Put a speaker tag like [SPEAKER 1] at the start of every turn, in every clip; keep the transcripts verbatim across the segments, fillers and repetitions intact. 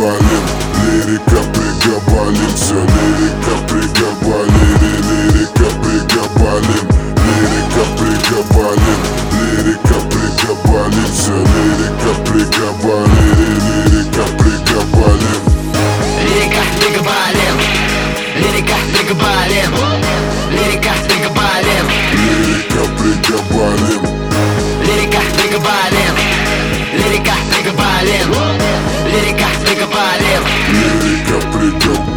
[SPEAKER 1] пригабалим, лирика пригабалим, все лирика пригабалили, лирика пригабалим, лирика пригабалим, лирика пригабалим, все лирика пригабалили, лирика пригабалим.
[SPEAKER 2] Лирика пригабалим, лирика пригабалим, лирика пригабалим,
[SPEAKER 1] Лирика пригабалим,
[SPEAKER 2] лирика пригабалим, лирика пригабалим, лирика пригабалим.
[SPEAKER 1] лирика пригабалим.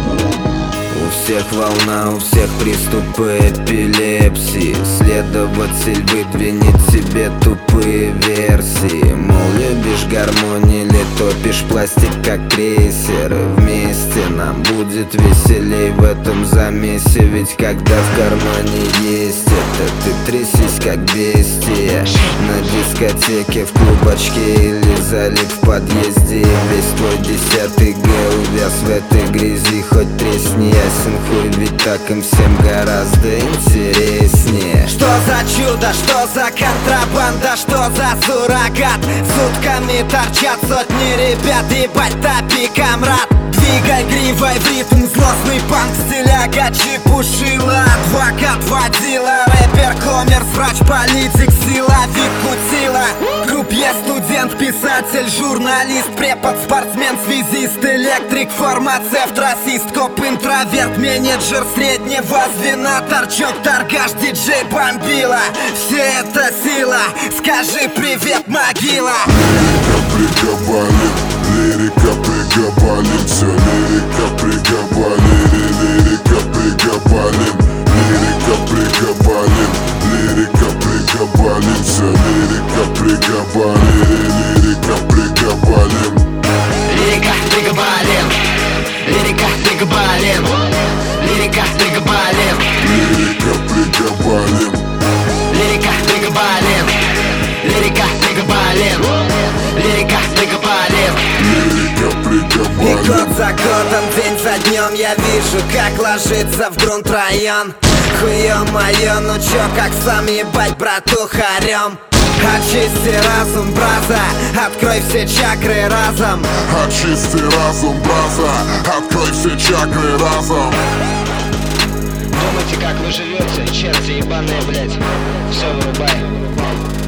[SPEAKER 3] У всех волна, у всех приступы эпилепсии. Следователь выдвинет тебе тупые версии. Мол, любишь гармонии или топишь пластик как крейсер. Вместе нам будет веселей в этом замесе. Ведь когда в кармане есть это, ты трясись как бестия. На дискотеке, в клубочке или залип в подъезде. Весь твой десятый Г увяз в этой грязи. Хоть тресни, ясен хуй, ведь так им всем гораздо интереснее.
[SPEAKER 4] Что за чудо, что за контрабанда, что за суррогат? Сутками торчат сотни ребят, ебать топи, комрад. Двигай гривой в ритм, злостный панк, стиляга, чепушила. Адвокат, водила, рэпер, коммерс, врач, политик, силовик, кутила. Крупье, студент, писатель, журналист, препод, спортсмен, связист, электрик, фармацевт, расист, коп, интроверт, менеджер среднего звена, торчок, торгаш, диджей, бомбила. Все это сила, скажи привет, могила.
[SPEAKER 1] Лирика пригабалим, лирика пригабалим, все лирика пригабалили, лирика пригабалим, лирика пригабалим, лирика пригабалим, все лирика пригабалили, лирика пригабалим.
[SPEAKER 2] Лирика пригабалим, лирика пригабалим, лирика пригабалим,
[SPEAKER 1] Лирика пригабалим,
[SPEAKER 2] лирика пригабалим, лирика пригабалим, лирика пригабалим.
[SPEAKER 1] лирика
[SPEAKER 4] И
[SPEAKER 1] пригабалим.
[SPEAKER 4] год за годом, день за днем я вижу, как ложится в грунт район. Хуё-моё, ну чё, как сам ебать, братуха, орём. Очисти разум, браза, открой все чакры разом.
[SPEAKER 1] Очисти разум, браза, открой все чакры разом.
[SPEAKER 2] Думайте, как вы живете, черти ебаные, блять. Все, вырубай.